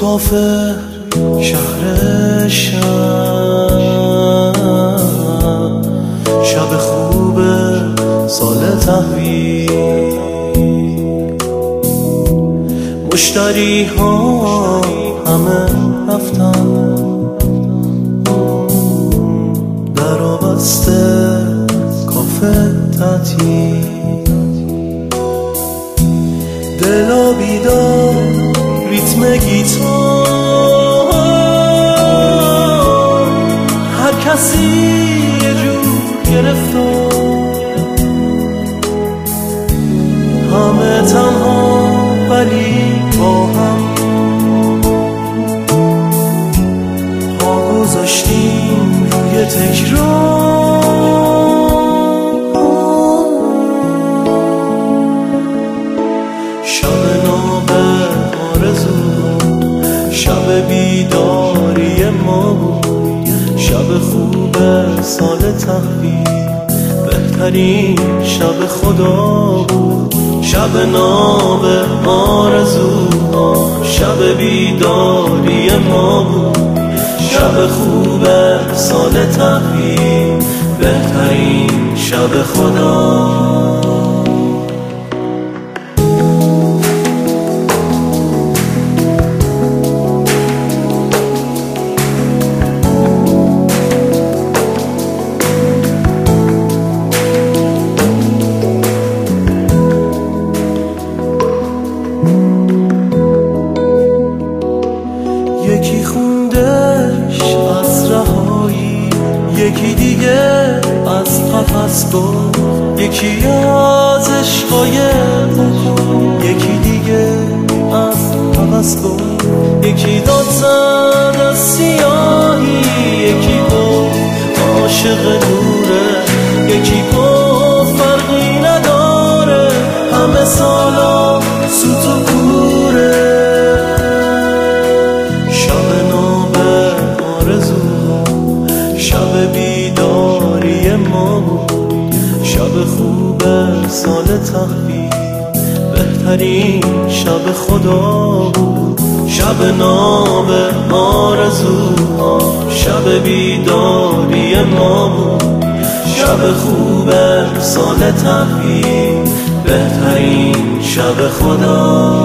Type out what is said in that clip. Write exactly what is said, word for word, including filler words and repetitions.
مسافر شهر شب، شب خوب سال تحویل، مشتری ها همه رفتن، در بسته کافه تعطیل، دلا بیدار ریتم گیتار، هر کسی یه جور گرفتار، همه تنها ولی با هم پا گذاشتیم روی تکرار. شب ناب آرزو، شب بیداری ما بود، شب خوب سال تحویل، بهترین شب خدا بود. شب ناب آرزوها، شب بیداری ما بود، شب خوب سال تحویل، بهترین شب خدا. یکی خوندش از رهایی، یکی دیگه از قفس گفت، یکی از عشقای بکن، یکی دیگه از قفس گفت، یکی داد زد از سیاهی، یکی گفت عاشق نوره، یکی گفت فرقی نداره، همه سالا سوت و کوره. شب بیداری ما بود، شب خوب سال تحویل، بهترین شب خدا بود. شب ناب آرزوها، شب بیداری ما بود، شب خوب سال تحویل، بهترین شب خدا.